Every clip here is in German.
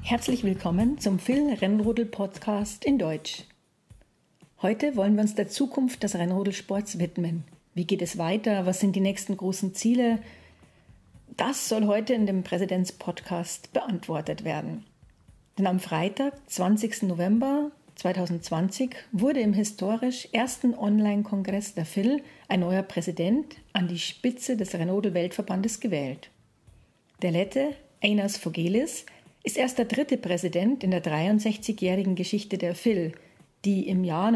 Herzlich willkommen zum Phil-Rennrodel-Podcast in Deutsch. Heute wollen wir uns der Zukunft des Rennrodelsports widmen. Wie geht es weiter? Was sind die nächsten großen Ziele? Das soll heute in dem Präsidentspodcast beantwortet werden. Denn am Freitag, 20. November 2020, wurde im historisch ersten Online-Kongress der FIL ein neuer Präsident an die Spitze des Rennrodel-Weltverbandes gewählt. Der Lette Einas Fogelis ist erst der dritte Präsident in der 63-jährigen Geschichte der FIL, die im Jahr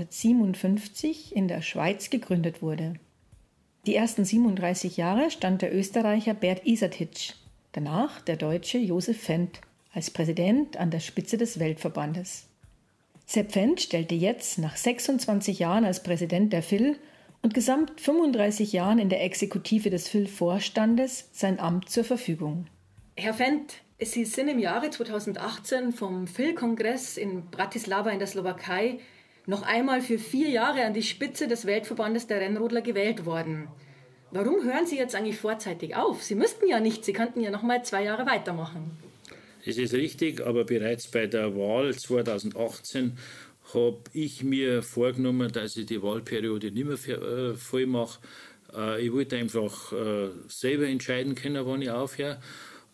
1957 in der Schweiz gegründet wurde. Die ersten 37 Jahre stand der Österreicher Bert Isatic, danach der Deutsche Josef Fendt als Präsident an der Spitze des Weltverbandes. Sepp Fendt stellte jetzt nach 26 Jahren als Präsident der FIL und gesamt 35 Jahren in der Exekutive des FIL-Vorstandes sein Amt zur Verfügung. Herr Fendt, Sie sind im Jahre 2018 vom FIL-Kongress in Bratislava in der Slowakei noch einmal für 4 Jahre an die Spitze des Weltverbandes der Rennrodler gewählt worden. Warum hören Sie jetzt eigentlich vorzeitig auf? Sie müssten ja nicht, Sie könnten ja noch mal 2 Jahre weitermachen. Das ist richtig, aber bereits bei der Wahl 2018 habe ich mir vorgenommen, dass ich die Wahlperiode nicht mehr voll mache. Ich wollte einfach selber entscheiden können, wann ich aufhöre.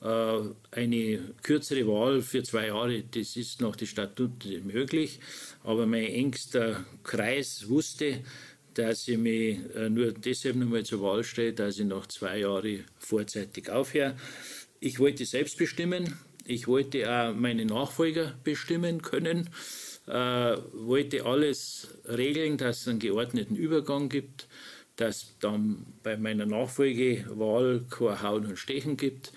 Eine kürzere Wahl für 2 Jahre, das ist nach den Statuten möglich. Aber mein engster Kreis wusste, dass ich mich nur deshalb noch mal zur Wahl stelle, dass ich nach 2 Jahren vorzeitig aufhöre. Ich wollte selbst bestimmen. Ich wollte auch meine Nachfolger bestimmen können. Wollte alles regeln, dass es einen geordneten Übergang gibt, dass dann bei meiner Nachfolgewahl kein Hauen und Stechen gibt.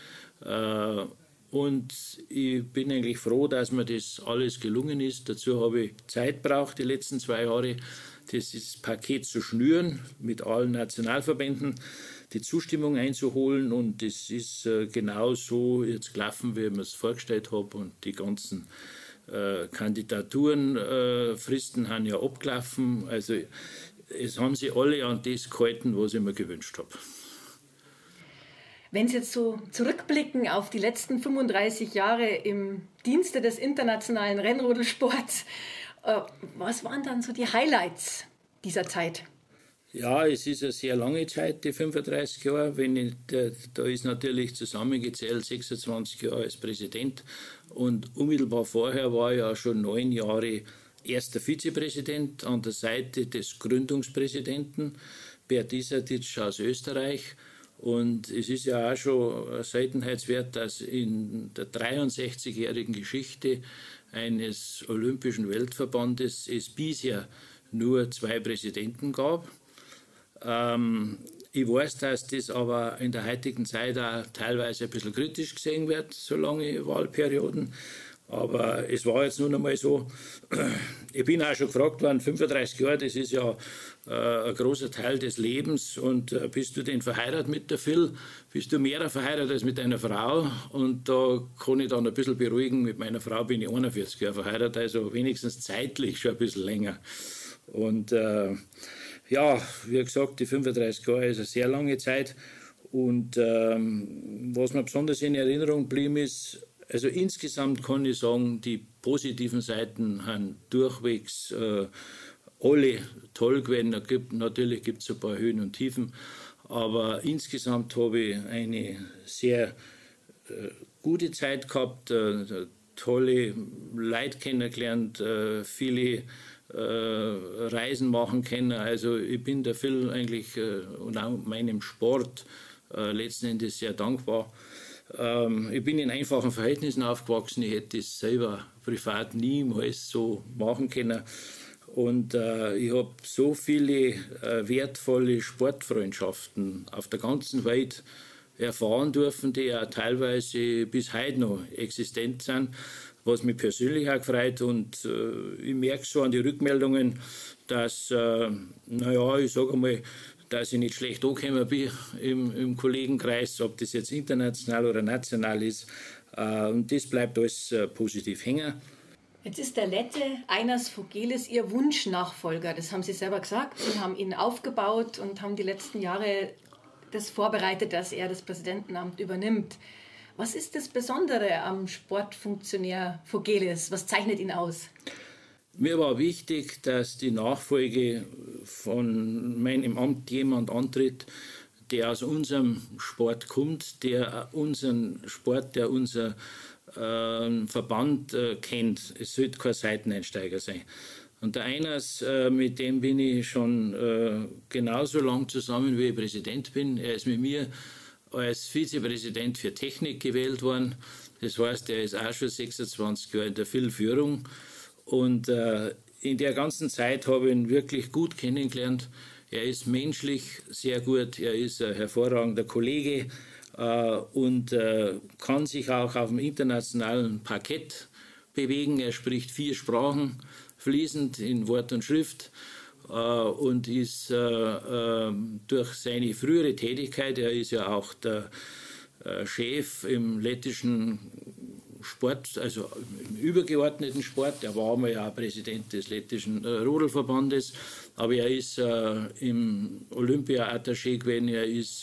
Und ich bin eigentlich froh, dass mir das alles gelungen ist. Dazu habe ich Zeit gebraucht, die letzten 2 Jahre, das Paket zu schnüren, mit allen Nationalverbänden die Zustimmung einzuholen. Und das ist genau so jetzt gelaufen, wie ich mir es vorgestellt habe. Und die ganzen Kandidaturenfristen haben ja abgelaufen. Also es haben sie alle an das gehalten, was ich mir gewünscht habe. Wenn Sie jetzt so zurückblicken auf die letzten 35 Jahre im Dienste des internationalen Rennrodelsports, was waren dann so die Highlights dieser Zeit? Ja, es ist eine sehr lange Zeit, die 35 Jahre. Da ist natürlich zusammengezählt 26 Jahre als Präsident. Und unmittelbar vorher war ich ja schon 9 Jahre erster Vizepräsident an der Seite des Gründungspräsidenten Bert Isatic aus Österreich. Und es ist ja auch schon ein Seltenheitswert, dass in der 63-jährigen Geschichte eines Olympischen Weltverbandes es bisher nur 2 Präsidenten gab. Ich weiß, dass das aber in der heutigen Zeit auch teilweise ein bisschen kritisch gesehen wird, so lange Wahlperioden. Aber es war jetzt nun einmal so, ich bin auch schon gefragt worden, 35 Jahre, das ist ja ein großer Teil des Lebens. Und bist du denn verheiratet mit der Phil? Bist du mehr verheiratet als mit einer Frau? Und da kann ich dann ein bisschen beruhigen, mit meiner Frau bin ich 41 Jahre verheiratet, also wenigstens zeitlich schon ein bisschen länger. Und ja, wie gesagt, die 35 Jahre ist eine sehr lange Zeit. Und was mir besonders in Erinnerung geblieben ist, also insgesamt kann ich sagen, die positiven Seiten haben durchwegs alle toll gewesen. Natürlich gibt es ein paar Höhen und Tiefen, aber insgesamt habe ich eine sehr gute Zeit gehabt, tolle Leute kennengelernt, viele Reisen machen können. Also ich bin der Phil eigentlich und auch meinem Sport letzten Endes sehr dankbar. Ich bin in einfachen Verhältnissen aufgewachsen. Ich hätte es selber privat niemals so machen können. Und ich habe so viele wertvolle Sportfreundschaften auf der ganzen Welt erfahren dürfen, die ja teilweise bis heute noch existent sind, was mich persönlich auch gefreut. Und ich merke so an die Rückmeldungen, dass, ich sage einmal, dass ich nicht schlecht angekommen bin im Kollegenkreis, ob das jetzt international oder national ist. Und das bleibt alles positiv hängen. Jetzt ist der Lette Einas Fogelis Ihr Wunschnachfolger. Das haben Sie selber gesagt. Sie haben ihn aufgebaut und haben die letzten Jahre das vorbereitet, dass er das Präsidentenamt übernimmt. Was ist das Besondere am Sportfunktionär Vogelis? Was zeichnet ihn aus? Mir war wichtig, dass die Nachfolge von meinem Amt jemand antritt, der aus unserem Sport kommt, der unseren Sport, der unser Verband kennt. Es sollte kein Seiteneinsteiger sein. Und der Einers, mit dem bin ich schon genauso lang zusammen, wie ich Präsident bin. Er ist mit mir als Vizepräsident für Technik gewählt worden. Das heißt, er ist auch schon 26 Jahre in der Führung. Und in der ganzen Zeit habe ich ihn wirklich gut kennengelernt. Er ist menschlich sehr gut, er ist ein hervorragender Kollege und kann sich auch auf dem internationalen Parkett bewegen. Er spricht 4 Sprachen fließend in Wort und Schrift und ist durch seine frühere Tätigkeit, er ist ja auch der Chef im lettischen Sport, also im übergeordneten Sport. Er war einmal ja auch Präsident des lettischen Rodelverbandes, aber er ist im Olympia-Attaché gewesen, er ist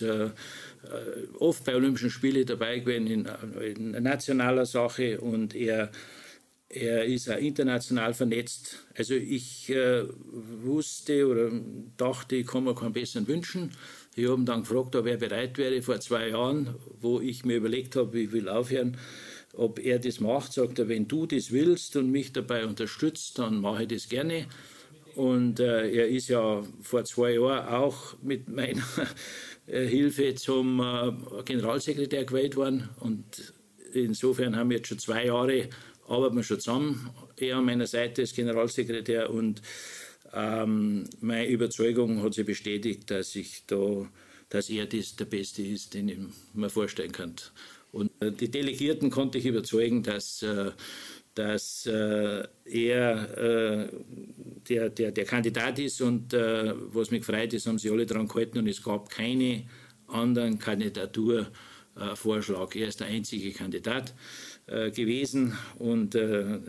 oft bei Olympischen Spielen dabei gewesen in nationaler Sache und er ist auch international vernetzt. Also ich wusste oder dachte, ich kann mir keinen besseren wünschen. Ich habe ihn dann gefragt, ob er bereit wäre, vor 2 Jahren, wo ich mir überlegt habe, ich will aufhören, ob er das macht. Sagt er, wenn du das willst und mich dabei unterstützt, dann mache ich das gerne. Und er ist ja vor 2 Jahren auch mit meiner Hilfe zum Generalsekretär gewählt worden. Und insofern haben wir jetzt schon 2 Jahre, arbeiten wir schon zusammen. Er an meiner Seite als Generalsekretär und meine Überzeugung hat sich bestätigt, dass er der Beste ist, den ich mir vorstellen kann. Und die Delegierten konnte ich überzeugen, dass er der Kandidat ist und was mich gefreut ist, haben sie alle daran gehalten und es gab keine anderen Kandidaturvorschlag. Er ist der einzige Kandidat gewesen und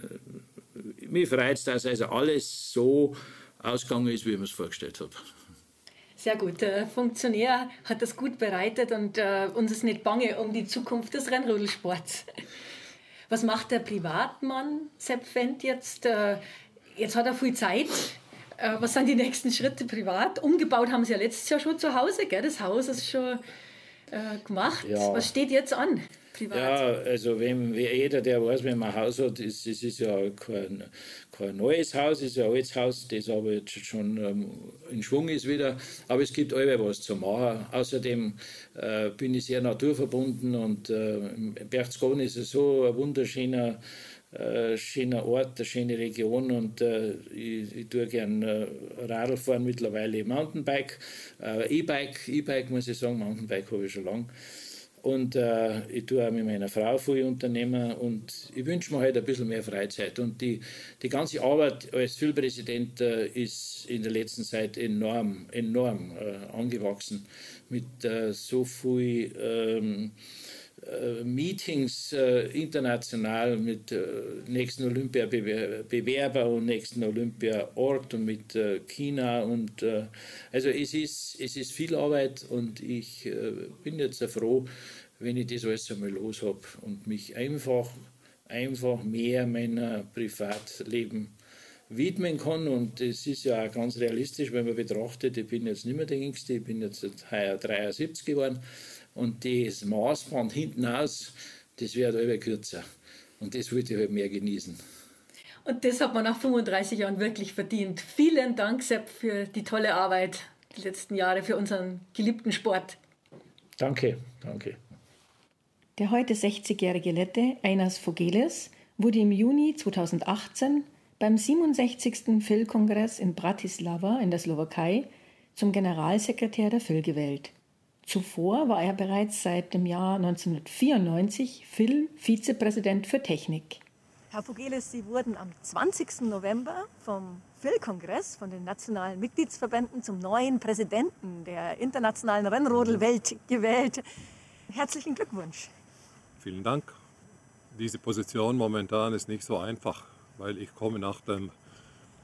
mich freut es, dass also alles so ausgegangen ist, wie ich mir es vorgestellt habe. Sehr gut. Der Funktionär hat das gut bereitet und uns ist nicht bange um die Zukunft des Rennrodelsports. Was macht der Privatmann Sepp Fendt jetzt? Jetzt hat er viel Zeit. Was sind die nächsten Schritte privat? Umgebaut haben Sie ja letztes Jahr schon zu Hause, gell? Das Haus ist schon gemacht. Ja. Was steht jetzt an? Privat? Ja, also jeder, der weiß, wenn man ein Haus hat, es ist ja kein neues Haus, es ist ein altes Haus, das aber jetzt schon in Schwung ist wieder. Aber es gibt allweil was zu machen. Außerdem bin ich sehr naturverbunden und in Berchtesgaden ist es so ein wunderschöner Ort, eine schöne Region und ich tue gerne Radl fahren, mittlerweile Mountainbike, E-Bike muss ich sagen, Mountainbike habe ich schon lange. Und ich tue auch mit meiner Frau viel unternehmen und ich wünsche mir halt ein bisschen mehr Freizeit. Und die ganze Arbeit als Vizepräsident ist in der letzten Zeit enorm angewachsen mit so viel Meetings international mit nächsten Olympiabewerber und nächsten Olympiaort und mit China und also es ist viel Arbeit und ich bin jetzt sehr froh, wenn ich das alles einmal los habe und mich einfach mehr meiner Privatleben widmen kann und es ist ja auch ganz realistisch, wenn man betrachtet, ich bin jetzt nicht mehr der Jüngste, ich bin jetzt heuer 73 geworden. Und das Maßband hinten aus, das wird immer kürzer. Und das wollte ich halt mehr genießen. Und das hat man nach 35 Jahren wirklich verdient. Vielen Dank, Sepp, für die tolle Arbeit die letzten Jahre für unseren geliebten Sport. Danke. Der heute 60-jährige Lette Einars Vogelis wurde im Juni 2018 beim 67. FIL-Kongress in Bratislava in der Slowakei zum Generalsekretär der FIL gewählt. Zuvor war er bereits seit dem Jahr 1994 FIL-Vizepräsident für Technik. Herr Vogelis, Sie wurden am 20. November vom FIL-Kongress, von den nationalen Mitgliedsverbänden, zum neuen Präsidenten der internationalen Rennrodelwelt gewählt. Herzlichen Glückwunsch. Vielen Dank. Diese Position momentan ist nicht so einfach, weil ich komme nach dem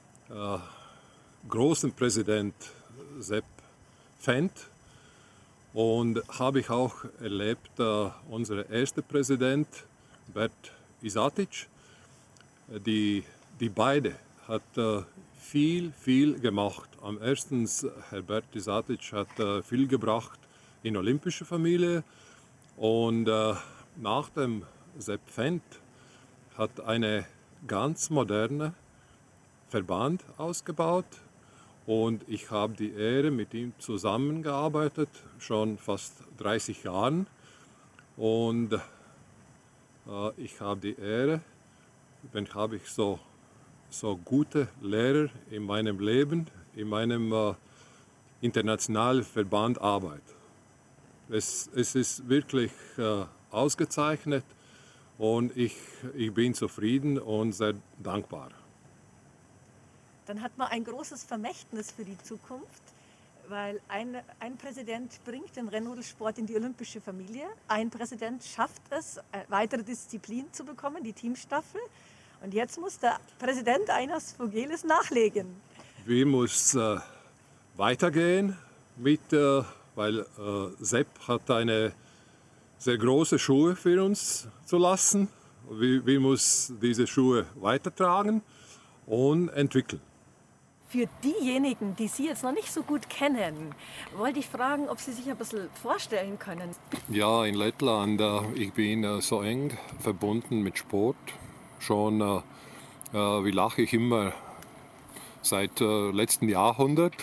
großen Präsident Sepp Fendt. Und habe ich auch erlebt, unser erster Präsident, Bert Isatic, die beide hat viel gemacht. Am ersten, Herr Bert Isatic hat viel gebracht in olympische Familie und nach dem Sepp Fendt hat eine ganz moderne Verband ausgebaut. Und ich habe die Ehre, mit ihm zusammengearbeitet, schon fast 30 Jahren. Und ich habe die Ehre, habe ich so gute Lehrer in meinem Leben, in meinem internationalen Verband Arbeit. Es ist wirklich ausgezeichnet und ich bin zufrieden und sehr dankbar. Dann hat man ein großes Vermächtnis für die Zukunft, weil ein Präsident bringt den Rennrodelsport in die olympische Familie. Ein Präsident schafft es, eine weitere Disziplin zu bekommen, die Teamstaffel. Und jetzt muss der Präsident Einas Vogelis nachlegen. Wir müssen weitergehen, weil Sepp hat eine sehr große Schuhe für uns zu lassen. Wir müssen diese Schuhe weitertragen und entwickeln. Für diejenigen, die Sie jetzt noch nicht so gut kennen, wollte ich fragen, ob Sie sich ein bisschen vorstellen können. Ja, in Lettland, ich bin so eng verbunden mit Sport. Schon, wie lache ich immer, seit letzten Jahrhundert.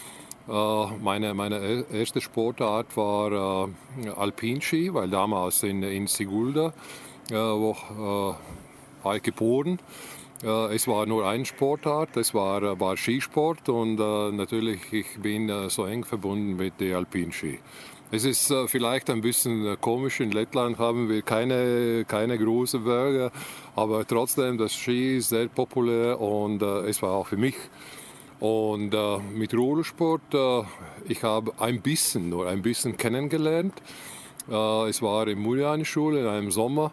Meine erste Sportart war Alpinski, weil damals in Sigulda war ich geboren. Es war nur eine Sportart, es war Skisport und natürlich ich bin so eng verbunden mit der Alpinski. Es ist vielleicht ein bisschen komisch, in Lettland haben wir keine großen Berge, aber trotzdem, das Ski ist sehr populär und es war auch für mich. Und mit Rodelsport, ich habe nur ein bisschen kennengelernt. Es war in Muriani-Schule in einem Sommer,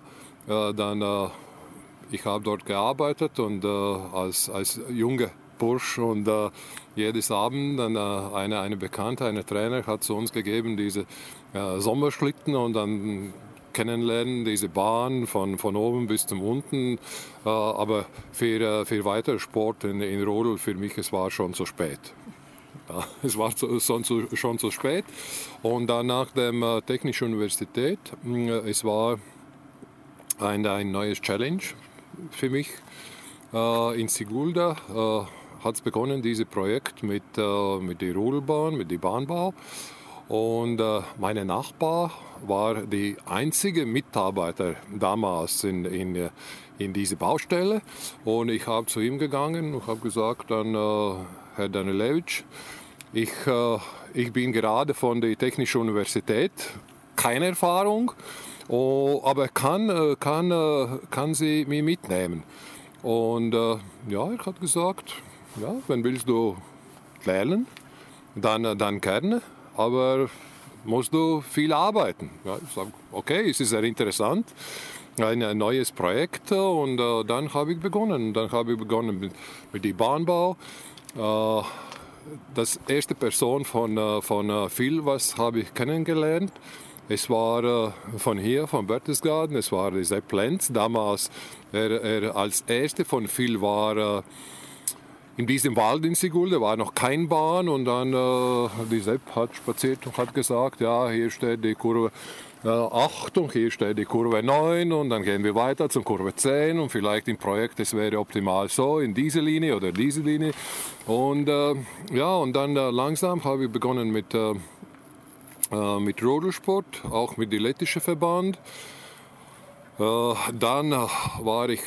ich habe dort gearbeitet und als junger Bursch und jedes Abend dann eine Bekannte, eine Trainer hat zu uns gegeben diese Sommerschlitten und dann kennenlernen diese Bahn von oben bis zum unten. Aber für weiteren Sport in Rodel für mich es war schon zu spät. Ja, es war schon zu spät und dann nach der Technischen Universität es war ein neues Challenge für mich. In Sigulda hat es begonnen, dieses Projekt mit der Rodelbahn, mit dem Bahnbau. Und mein Nachbar war die einzige Mitarbeiter damals in diese Baustelle. Und ich habe zu ihm gegangen und habe gesagt, dann, Herr Danilewitsch, ich bin gerade von der Technischen Universität, keine Erfahrung. Aber kann sie mich mitnehmen? Und ja, er hat gesagt, ja, wenn willst du lernen, dann gerne, aber musst du viel arbeiten. Ja, ich sage, okay, es ist sehr interessant, ein neues Projekt und dann habe ich begonnen. Dann habe ich begonnen mit dem Bahnbau. Das erste Person von Phil, was habe ich kennengelernt. Es war von Berchtesgaden, es war Sepp Lenz. Damals, er als Erster von Phil war in diesem Wald in Sigulda, war noch kein Bahn. Und dann die Sepp hat spaziert und hat gesagt, ja, hier steht die Kurve 8 und hier steht die Kurve 9 und dann gehen wir weiter zur Kurve 10 und vielleicht im Projekt, es wäre optimal so, in diese Linie oder diese Linie. Und ja, und dann langsam habe ich begonnen mit Rodelsport, auch mit dem lettischen Verband. Dann war ich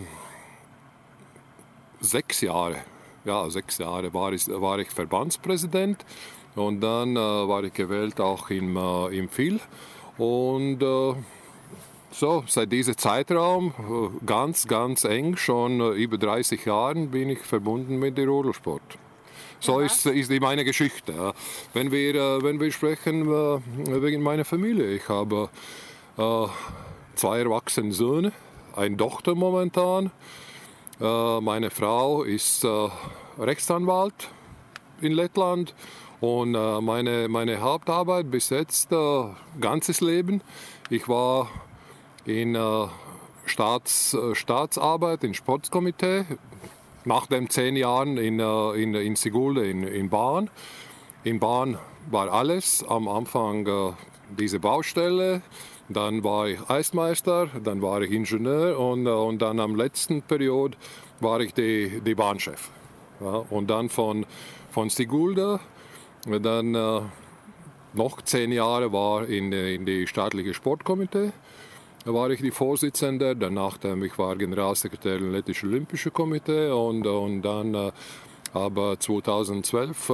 6 Jahre war ich Verbandspräsident und dann war ich gewählt auch im FIL. Und so, seit diesem Zeitraum, ganz eng, schon über 30 Jahren bin ich verbunden mit dem Rodelsport. So ist meine Geschichte. Wenn wir sprechen wegen meiner Familie, ich habe 2 erwachsene Söhne, eine Tochter momentan. Meine Frau ist Rechtsanwalt in Lettland Und meine Hauptarbeit bis jetzt, ganzes Leben, ich war in Staatsarbeit, im Sportkomitee, nach den 10 Jahren in Sigulda in Bahn. In Bahn war alles, am Anfang diese Baustelle, dann war ich Eismeister, dann war ich Ingenieur und dann am letzten Periode war ich die Bahnchef. Ja, und dann von Sigulda, dann noch 10 Jahre war in die staatliche Sportkomitee. Da war ich die Vorsitzende, danach ich war Generalsekretär im Lettischen Olympischen Komitee und dann aber 2012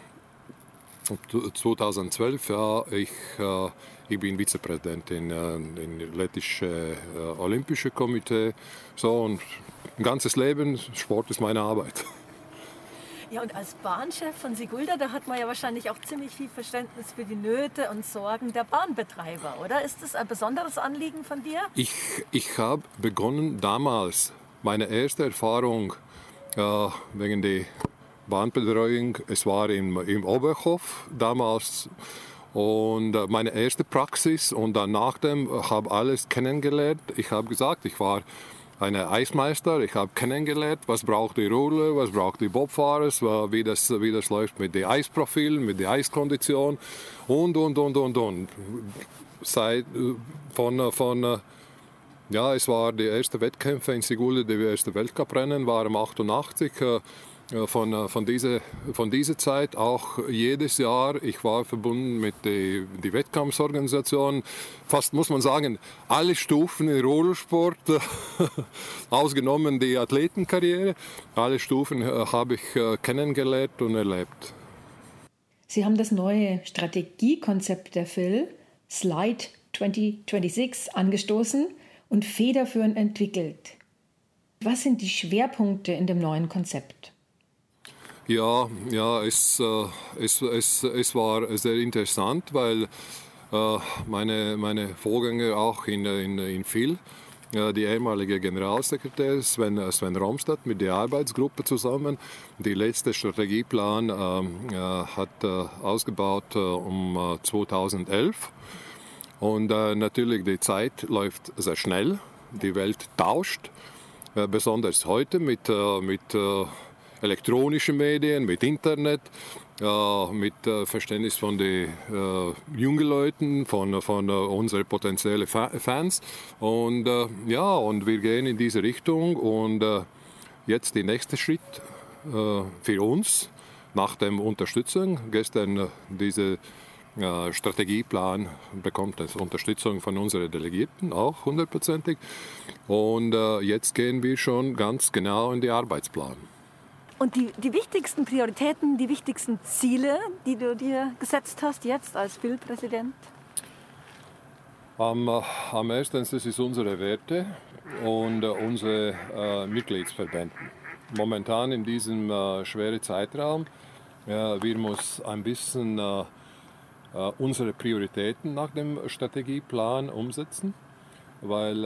ja, ich bin Vizepräsident im Lettischen Olympischen Komitee. So, und ein ganzes Leben, Sport ist meine Arbeit. Ja, und als Bahnchef von Sigulda, da hat man ja wahrscheinlich auch ziemlich viel Verständnis für die Nöte und Sorgen der Bahnbetreiber, oder? Ist das ein besonderes Anliegen von dir? Ich habe begonnen damals, meine erste Erfahrung wegen der Bahnbetreuung, es war im Oberhof damals und meine erste Praxis und dann nachdem habe alles kennengelernt. Ich habe gesagt, ich war ein Eismeister, ich habe kennengelernt, was braucht die Roller, was braucht die Bobfahrer, wie das läuft mit den Eisprofilen, mit der Eiskondition und. Ja, es war die erste Wettkämpfe in Sigulda, die erste Weltcuprennen waren 88. Von dieser Zeit auch jedes Jahr, ich war verbunden mit der Wettkampforganisation, fast muss man sagen, alle Stufen im Rollersport, ausgenommen die Athletenkarriere, alle Stufen habe ich kennengelernt und erlebt. Sie haben das neue Strategiekonzept der FIL, Slide 2026, angestoßen und federführend entwickelt. Was sind die Schwerpunkte in dem neuen Konzept? Ja, es war sehr interessant, weil meine Vorgänger auch in FIL, die ehemalige Generalsekretär Sven Romstad mit der Arbeitsgruppe zusammen, die letzte Strategieplan hat ausgebaut um 2011. Und natürlich die Zeit läuft sehr schnell, die Welt tauscht, besonders heute mit elektronischen Medien, mit Internet, mit Verständnis von den jungen Leuten, von unseren potenziellen Fans. Und und wir gehen in diese Richtung. Und jetzt der nächste Schritt für uns, nach der Unterstützung, gestern diese Strategieplan bekommt Unterstützung von unseren Delegierten, auch 100%. Und jetzt gehen wir schon ganz genau in den Arbeitsplan. Und die wichtigsten Prioritäten, die wichtigsten Ziele, die du dir gesetzt hast jetzt als FIL-Präsident? Am ersten das ist unsere Werte und unsere Mitgliedsverbände. Momentan in diesem schweren Zeitraum, wir müssen ein bisschen unsere Prioritäten nach dem Strategieplan umsetzen, weil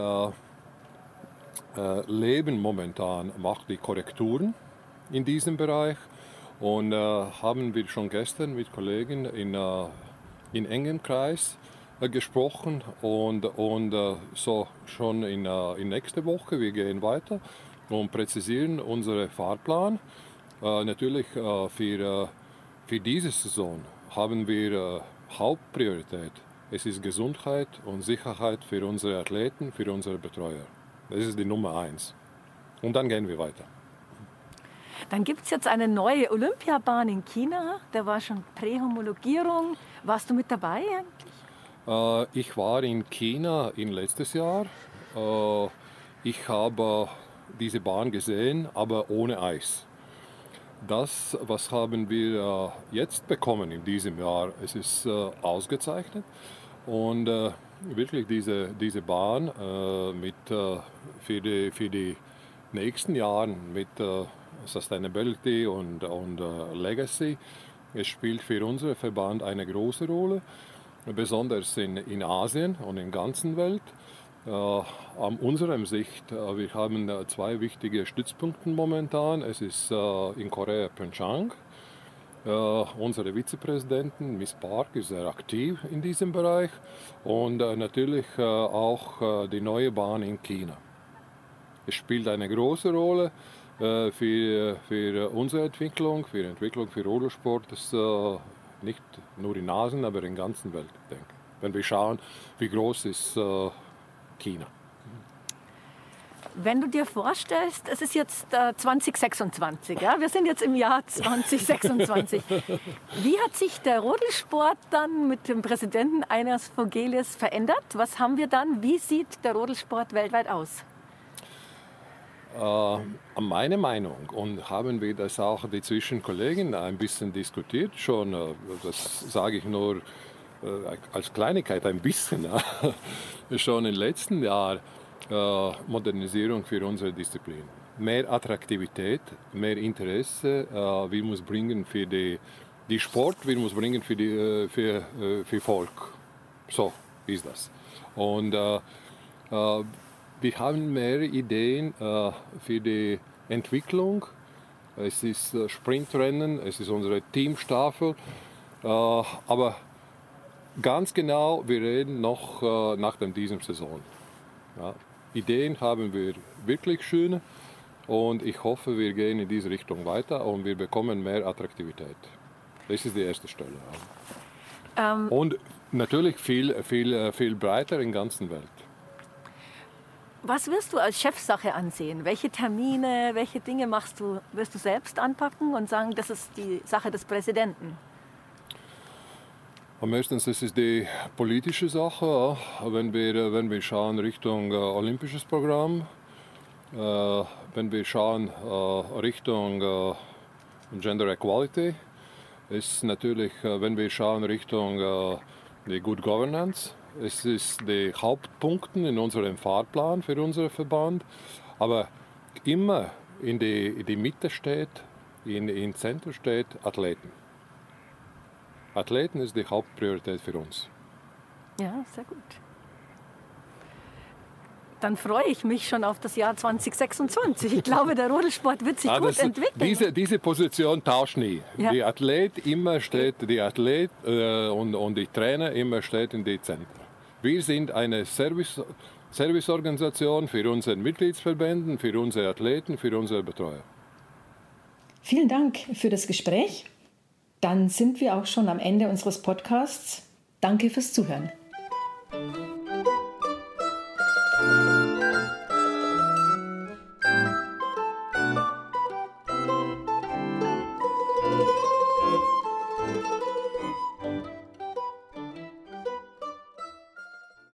Leben momentan macht die Korrekturen in diesem Bereich und haben wir schon gestern mit Kollegen in engem Kreis gesprochen und so schon in nächste Woche, wir gehen weiter und präzisieren unseren Fahrplan. Natürlich für diese Saison haben wir Hauptpriorität. Es ist Gesundheit und Sicherheit für unsere Athleten, für unsere Betreuer. Das ist die Nummer 1. Und dann gehen wir weiter. Dann gibt es jetzt eine neue Olympiabahn in China. Da war schon Prähomologierung. Warst du mit dabei eigentlich? Ich war in China letztes Jahr. Ich habe diese Bahn gesehen, aber ohne Eis. Das, was haben wir jetzt bekommen in diesem Jahr, es ist ausgezeichnet. Und wirklich diese Bahn für die nächsten Jahre mit Sustainability und Legacy, es spielt für unseren Verband eine große Rolle, besonders in Asien und in der ganzen Welt. An unserer Sicht, wir haben 2 wichtige Stützpunkte momentan. Es ist in Korea Pyeongchang Unsere Vizepräsidentin, Miss Park, ist sehr aktiv in diesem Bereich und natürlich auch die neue Bahn in China. Es spielt eine große Rolle für unsere Entwicklung, für die Entwicklung für Rodelsport, nicht nur in Asien, aber in der ganzen Welt, denke ich. Wenn wir schauen, wie groß ist China. Wenn du dir vorstellst, es ist jetzt 2026, ja? Wir sind jetzt im Jahr 2026. Wie hat sich der Rodelsport dann mit dem Präsidenten Ainas Vogelis verändert? Was haben wir dann? Wie sieht der Rodelsport weltweit aus? Meine Meinung, und haben wir das auch die Zwischenkollegen ein bisschen diskutiert schon, das sage ich nur als Kleinigkeit ein bisschen, schon im letzten Jahr, Modernisierung für unsere Disziplin. Mehr Attraktivität, mehr Interesse, wir müssen bringen für die Sport, wir müssen bringen für Volk. So ist das. Und wir haben mehr Ideen für die Entwicklung. Es ist Sprintrennen, es ist unsere Teamstaffel, aber ganz genau, wir reden noch nach dieser Saison. Ja. Ideen haben wir wirklich schöne und ich hoffe, wir gehen in diese Richtung weiter und wir bekommen mehr Attraktivität. Das ist die erste Stelle. Ja. Und natürlich viel breiter in der ganzen Welt. Was wirst du als Chefsache ansehen? Welche Termine, welche Dinge wirst du selbst anpacken und sagen, das ist die Sache des Präsidenten? Meistens das ist die politische Sache, wenn wir schauen Richtung olympisches Programm, wenn wir schauen Richtung Gender Equality, ist natürlich, wenn wir schauen Richtung die Good Governance, es ist die Hauptpunkte in unserem Fahrplan für unseren Verband, aber immer in die Mitte steht, im Zentrum steht Athleten. Athleten ist die Hauptpriorität für uns. Ja, sehr gut. Dann freue ich mich schon auf das Jahr 2026. Ich glaube, der Rodelsport wird sich gut entwickeln. Diese Position tauscht nie. Ja. Die Athlet immer steht, und die Trainer immer steht in die Zentren. Wir sind eine Serviceorganisation für unsere Mitgliedsverbände, für unsere Athleten, für unsere Betreuer. Vielen Dank für das Gespräch. Dann sind wir auch schon am Ende unseres Podcasts. Danke fürs Zuhören.